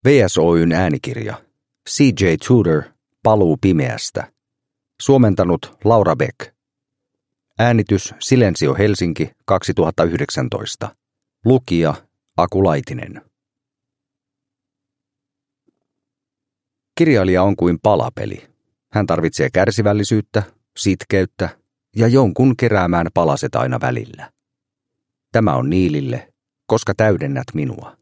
VSOY:n äänikirja. C.J. Tudor, Paluu pimeästä. Suomentanut Laura Beck. Äänitys Silensio Helsinki 2019. Lukija Aku Laitinen. Kirjailija on kuin palapeli. Hän tarvitsee kärsivällisyyttä, sitkeyttä ja jonkun keräämään palaset aina välillä. Tämä on Niilille, koska täydennät minua.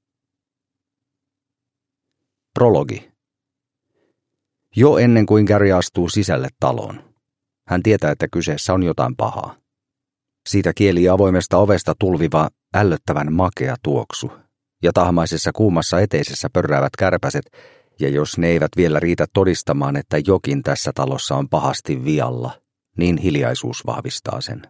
Prologi. Jo ennen kuin Gary astuu sisälle taloon, hän tietää, että kyseessä on jotain pahaa. Siitä kielii avoimesta ovesta tulviva, ällöttävän makea tuoksu, ja tahmaisessa kuumassa eteisessä pörräävät kärpäset, ja jos ne eivät vielä riitä todistamaan, että jokin tässä talossa on pahasti vialla, niin hiljaisuus vahvistaa sen.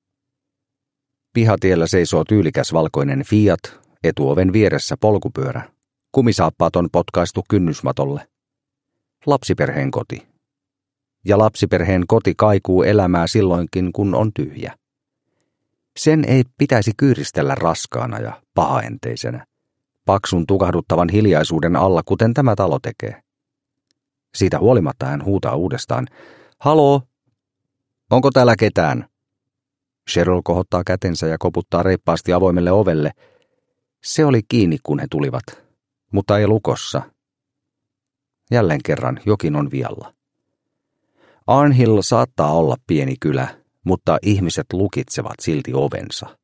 Pihatiellä seisoo tyylikäs valkoinen Fiat, etuoven vieressä polkupyörä. Kumisaappaat on potkaistu kynnysmatolle. Lapsiperheen koti. Ja lapsiperheen koti kaikuu elämää silloinkin, kun on tyhjä. Sen ei pitäisi kyyristellä raskaana ja pahaenteisenä, paksun tukahduttavan hiljaisuuden alla, kuten tämä talo tekee. Siitä huolimatta hän huutaa uudestaan, "Haloo? Onko täällä ketään?" Cheryl kohottaa kätensä ja koputtaa reippaasti avoimelle ovelle. Se oli kiinni, kun he tulivat, mutta ei lukossa. Jälleen kerran jokin on vialla. Arnhill saattaa olla pieni kylä, mutta ihmiset lukitsevat silti ovensa.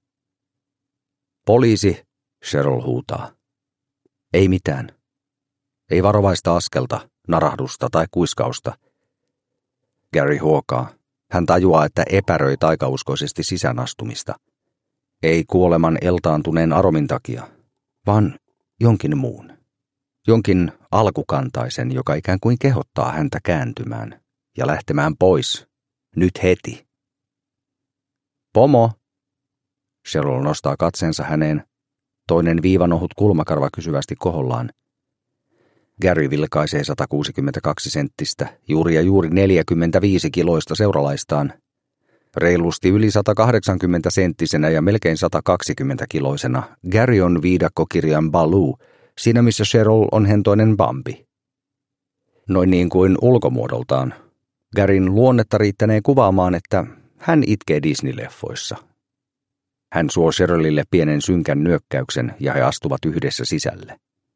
"Poliisi", Cheryl huutaa. Ei mitään. Ei varovaista askelta, narahdusta tai kuiskausta. Gary huokaa. Hän tajuaa, että epäröi taikauskoisesti sisäänastumista. Ei kuoleman eltaantuneen aromin takia, vaan jonkin muun. Jonkin alkukantaisen, joka ikään kuin kehottaa häntä kääntymään ja lähtemään pois. Nyt heti. "Pomo!" Cheryl nostaa katseensa häneen. Toinen viivanohut kulmakarva kysyvästi kohollaan. Gary vilkaisee 162 senttistä, juuri ja juuri 45 kiloista seuralaistaan. Reilusti yli 180 senttisenä ja melkein 120 kiloisena Gary on viidakkokirjan Baloo, siinä missä Cheryl on hentoinen Bambi. Noin niin kuin ulkomuodoltaan. Garyn luonnetta riittänee kuvaamaan, että hän itkee Disney-leffoissa. Hän suo Cherylille pienen synkän nyökkäyksen ja he astuvat yhdessä sisälle.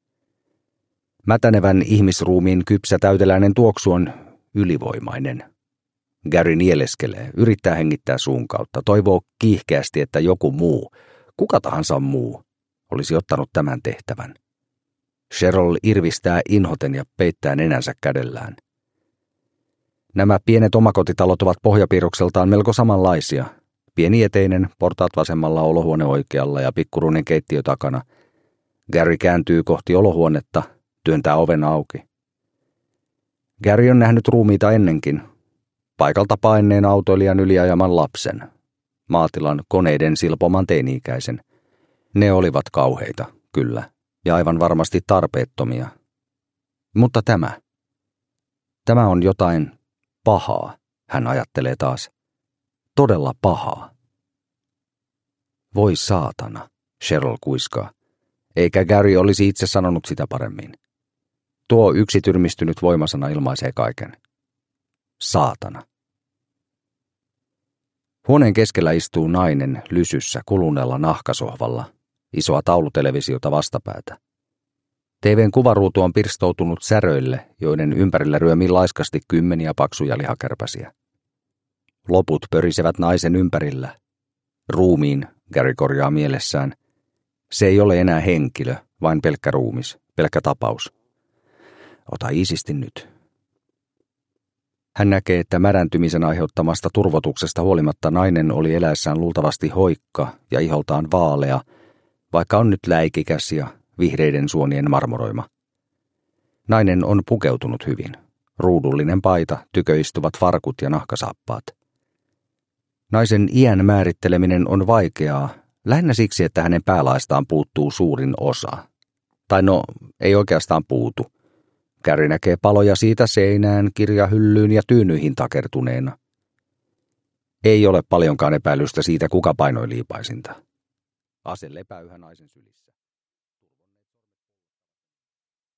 Mätänevän ihmisruumiin kypsä täyteläinen tuoksu on ylivoimainen. Gary nieleskelee, yrittää hengittää suun kautta, toivoo kiihkeästi, että joku muu, kuka tahansa muu, olisi ottanut tämän tehtävän. Cheryl irvistää inhoten ja peittää nenänsä kädellään. Nämä pienet omakotitalot ovat pohjapiirrokseltaan melko samanlaisia. Pieni eteinen, portaat vasemmalla, olohuone oikealla ja pikkuruinen keittiö takana. Gary kääntyy kohti olohuonetta, työntää oven auki. Gary on nähnyt ruumiita ennenkin. Paikalta paineen autoilijan yliajaman lapsen. Maatilan koneiden silpoman teini-ikäisen. Ne olivat kauheita, kyllä, ja aivan varmasti tarpeettomia. Mutta tämä on jotain pahaa, hän ajattelee taas. Todella pahaa. Voi saatana, Cheryl kuiskaa, eikä Gary olisi itse sanonut sitä paremmin. Tuo yksityrmistynyt voimasana ilmaisee kaiken. Saatana. Huoneen keskellä istuu nainen lysyssä kuluneella nahkasohvalla, isoa taulutelevisiota vastapäätä. TV:n kuvaruutu on pirstoutunut säröille, joiden ympärillä ryömii laiskasti kymmeniä paksuja lihakärpäsiä. Loput pörisevät naisen ympärillä. Ruumiin, Gary korjaa mielessään. Se ei ole enää henkilö, vain pelkkä ruumis, pelkkä tapaus. Ota iisisti nyt. Hän näkee, että mädäntymisen aiheuttamasta turvotuksesta huolimatta nainen oli eläessään luultavasti hoikka ja iholtaan vaalea, vaikka on nyt läikikäs ja vihreiden suonien marmoroima. Nainen on pukeutunut hyvin. Ruudullinen paita, tyköistuvat farkut ja nahkasaappaat. Naisen iän määritteleminen on vaikeaa, lähinnä siksi, että hänen päälaistaan puuttuu suurin osa. Tai no, ei oikeastaan puutu. Gary näkee paloja siitä seinään, kirjahyllyyn ja tyynyihin takertuneena. Ei ole paljonkaan epäilystä siitä, kuka painoi liipaisinta. Ase lepää yhä naisen sylissä.